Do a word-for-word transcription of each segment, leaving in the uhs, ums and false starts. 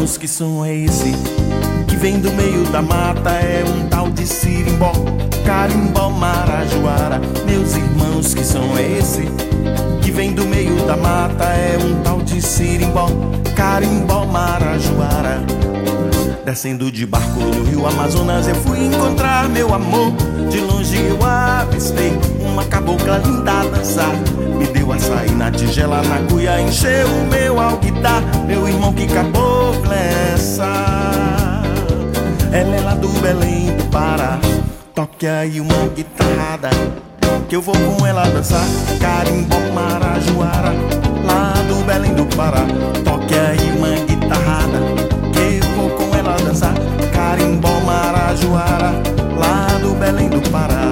irmãos, que som é esse que vem do meio da mata? É um tal de sirimbó, carimbó, marajoara. Meus irmãos, que som é esse que vem do meio da mata? É um tal de sirimbó, carimbó, marajoara. Descendo de barco no rio Amazonas, eu fui encontrar meu amor. De longe eu avistei uma cabocla linda a dançar. Me deu açaí na tigela, na cuia, encheu o meu alquitar. Meu irmão, que cabocla é essa? Ela é lá do Belém do Pará. Toque aí uma guitarrada, que eu vou com ela dançar. Carimbó, marajoara, lá do Belém do Pará. Toque aí uma guitarrada, que eu vou com ela dançar. Carimbó, marajoara, lá do Belém do Pará.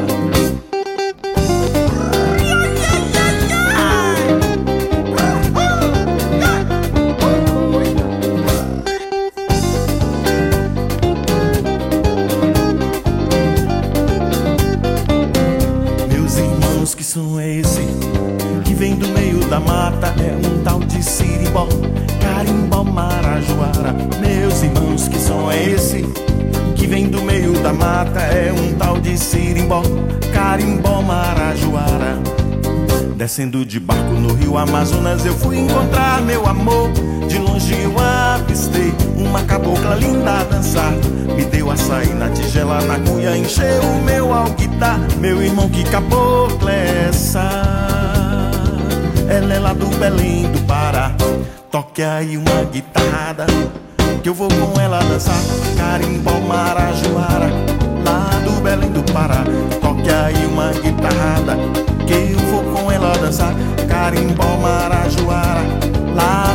Meus irmãos, que som é esse que vem do meio da mata? É um tal de sirimbó, carimbó, marajoara. Meus irmãos, que som é esse que vem do meio da mata? É um tal de sirimbó, carimbó, marajoara. Descendo de barco no rio Amazonas, eu fui encontrar meu amor. De longe eu avistei uma cabocla linda a dançar. Me deu açaí na tigela, na cuia, encheu o meu alquitar. Meu irmão, que cabocla é essa? Ela é lá do Belém do Pará. Toque aí uma guitarrada, que eu vou com ela dançar. Carimbó, marajoara, lá do Belém do Pará. Toque aí uma guitarrada, que eu vou com ela dançar. Carimbó, marajoara, lá